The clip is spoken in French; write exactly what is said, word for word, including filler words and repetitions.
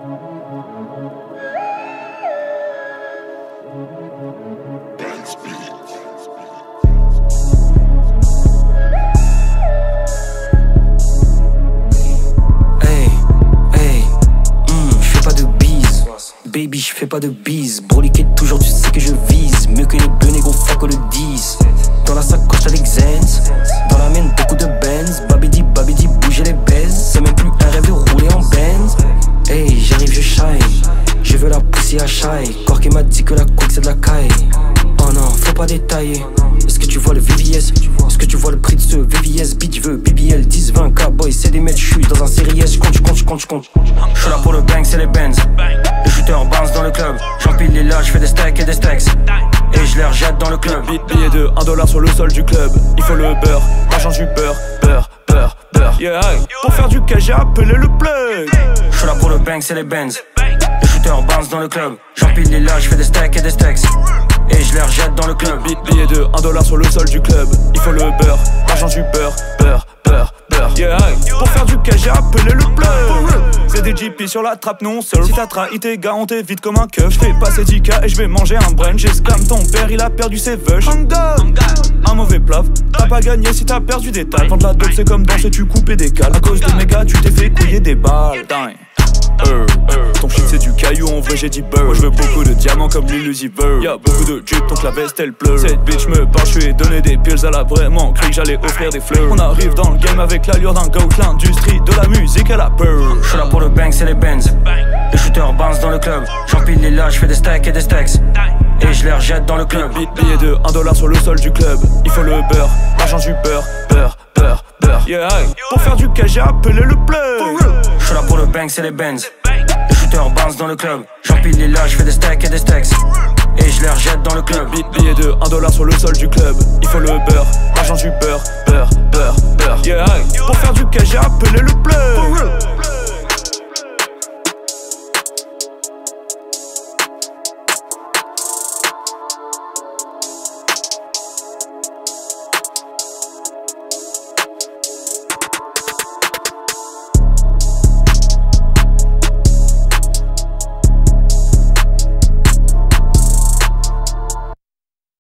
Baby, je fais pas de bise. Broliquet, toujours tu sais que je vise. Mieux que les deux négros, fuck le dix. Dans la sacoche avec Zenz. Dans la mienne, beaucoup de Benz. Babidi, babidi, bouger les baises. C'est même plus un rêve de rouler en Benz. Hey, j'arrive, je shine. Je veux la pousser à shy. Cork m'a dit que la coke c'est de la caille. Oh non, faut pas détailler. Est-ce que tu vois le V V S? Est-ce que tu vois le prix de ce V V S? Bitch veut B B L dix vingt K boy, c'est des mètres, j'suis dans un série S. J'compte, j'compte, j'compte, j'compte. J'suis là pour le bang, c'est les Benz. Les shooters bounce dans le club. J'empile les là, j'fais des stacks et des stacks. Et je les rejette dans le club. Billet de un dollar sur le sol du club. Il faut le beurre, l'argent du beurre, beurre, beurre, beurre. Yeah, pour faire du cash j'ai appelé le plug. J'suis là pour le bang, c'est les Benz. Les shooters bounce dans le club. J'empile les là, j'fais des stacks et des stacks. Et je les rejette dans le club. Billet de un dollar sur le sol du club. Il faut le beurre, l'argent du beurre, beurre, beurre, beurre. Yeah, pour faire du cash j'ai appelé le plug. C'est des G P sur la trappe non seul. Si t'as trahi tes gars on t'évite comme un keuf. J'fais passer dix K et j'vais manger un brunch. J'esclame ton père il a perdu ses veuches. Un mauvais plaf, t'as pas gagné si t'as perdu des tailles. Vendre la dope c'est comme danser tu coupes et décales. À cause des mégas tu t'es fait couiller des balles. Euh, euh, ton shit c'est du caillou, en vrai j'ai dit beurre. Moi je veux beaucoup de diamants comme Lil Uzi Vert. Y'a beaucoup de drip donc la veste elle pleure. Cette bitch me parle, je lui ai donné des pills. Elle a vraiment cru que j'allais offrir des fleurs. On arrive dans le game avec l'allure d'un goat. L'industrie de la musique elle a peur. J'suis là pour le bang, c'est les Benz. Les shooters bounce dans le club. J'empile les là, j'fais des stacks et des stacks. Et je les rejette dans le club. Billet de un dollar sur le sol du club. Il faut le beurre, l'argent du beurre, beurre, beurre, beurre. Yeah, pour faire du cash j'ai appelé le plug. J'suis là pour le bang, c'est les Benz. Les shooters bounce dans le club. J'empile les là, j'fais des stacks et des stacks. Et je les rejette dans le club. Billet de un dollar sur le sol du club. Il faut le beurre.